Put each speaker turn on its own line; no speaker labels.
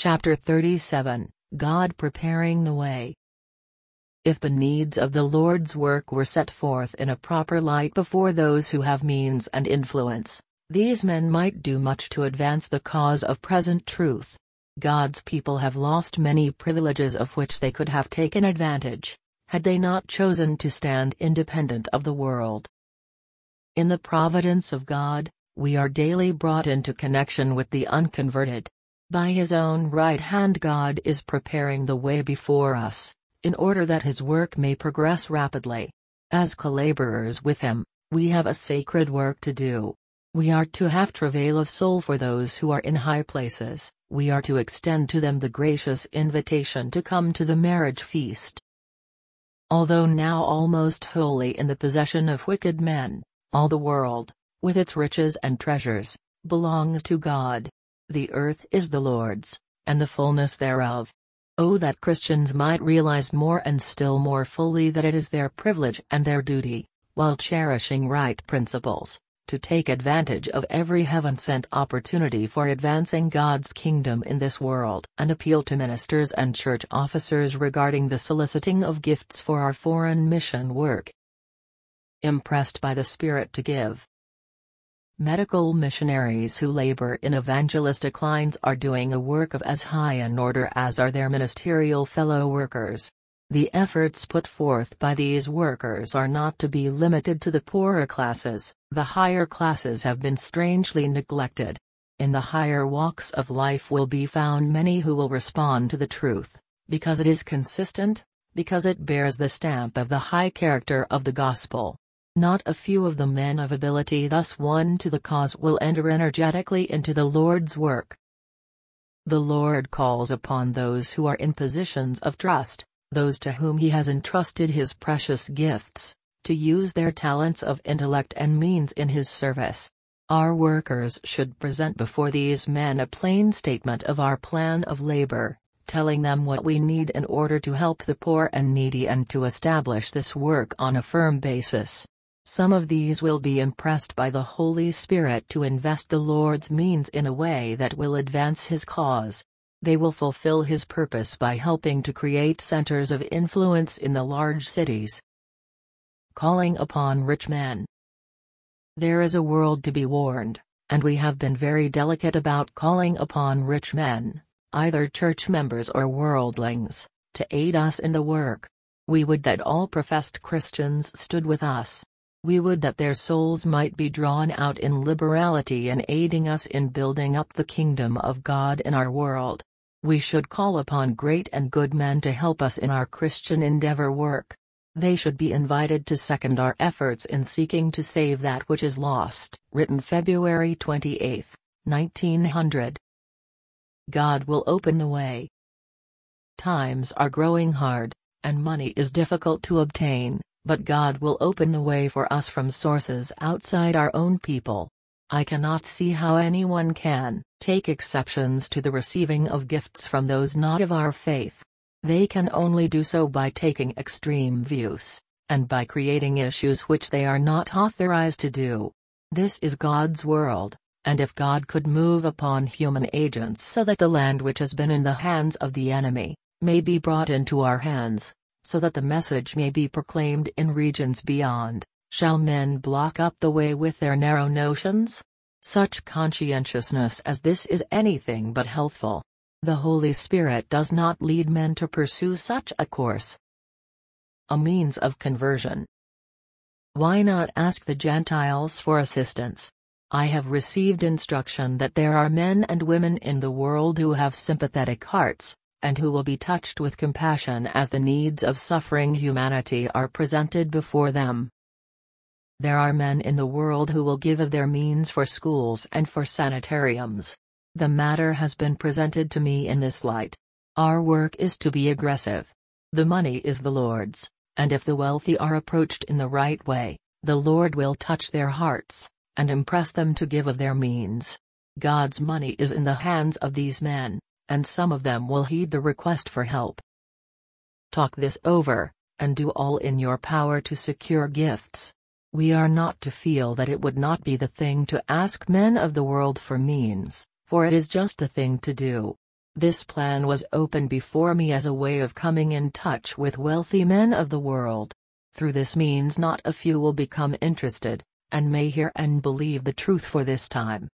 Chapter 37, God Preparing the Way. If the needs of the Lord's work were set forth in a proper light before those who have means and influence, these men might do much to advance the cause of present truth. God's people have lost many privileges of which they could have taken advantage, had they not chosen to stand independent of the world. In the providence of God, we are daily brought into connection with the unconverted. By His own right hand God is preparing the way before us, in order that His work may progress rapidly. As co-laborers with Him, we have a sacred work to do. We are to have travail of soul for those who are in high places, we are to extend to them the gracious invitation to come to the marriage feast. Although now almost wholly in the possession of wicked men, all the world, with its riches and treasures, belongs to God. The earth is the Lord's, and the fullness thereof. Oh, that Christians might realize more and still more fully that it is their privilege and their duty, while cherishing right principles, to take advantage of every heaven-sent opportunity for advancing God's kingdom in this world, and appeal to ministers and church officers regarding the soliciting of gifts for our foreign mission work. Impressed by the Spirit to give. Medical missionaries who labor in evangelistic lines are doing a work of as high an order as are their ministerial fellow workers. The efforts put forth by these workers are not to be limited to the poorer classes. The higher classes have been strangely neglected. In the higher walks of life will be found many who will respond to the truth, because it is consistent, because it bears the stamp of the high character of the gospel. Not a few of the men of ability thus won to the cause will enter energetically into the Lord's work. The Lord calls upon those who are in positions of trust, those to whom He has entrusted His precious gifts, to use their talents of intellect and means in His service. Our workers should present before these men a plain statement of our plan of labor, telling them what we need in order to help the poor and needy and to establish this work on a firm basis. Some of these will be impressed by the Holy Spirit to invest the Lord's means in a way that will advance His cause. They will fulfill His purpose by helping to create centers of influence in the large cities. Calling upon rich men. There is a world to be warned, and we have been very delicate about calling upon rich men, either church members or worldlings, to aid us in the work. We would that all professed Christians stood with us. We would that their souls might be drawn out in liberality in aiding us in building up the kingdom of God in our world. We should call upon great and good men to help us in our Christian endeavor work. They should be invited to second our efforts in seeking to save that which is lost. Written February 28, 1900. God will open the way. Times are growing hard, and money is difficult to obtain. But God will open the way for us from sources outside our own people. I cannot see how anyone can take exceptions to the receiving of gifts from those not of our faith. They can only do so by taking extreme views, and by creating issues which they are not authorized to do. This is God's world, and if God could move upon human agents so that the land which has been in the hands of the enemy, may be brought into our hands, so that the message may be proclaimed in regions beyond, shall men block up the way with their narrow notions? Such conscientiousness as this is anything but healthful. The Holy Spirit does not lead men to pursue such a course. A means of conversion. Why not ask the Gentiles for assistance? I have received instruction that there are men and women in the world who have sympathetic hearts, and who will be touched with compassion as the needs of suffering humanity are presented before them. There are men in the world who will give of their means for schools and for sanitariums. The matter has been presented to me in this light. Our work is to be aggressive. The money is the Lord's, and if the wealthy are approached in the right way, the Lord will touch their hearts, and impress them to give of their means. God's money is in the hands of these men, and some of them will heed the request for help. Talk this over, and do all in your power to secure gifts. We are not to feel that it would not be the thing to ask men of the world for means, for it is just the thing to do. This plan was opened before me as a way of coming in touch with wealthy men of the world. Through this means not a few will become interested, and may hear and believe the truth for this time.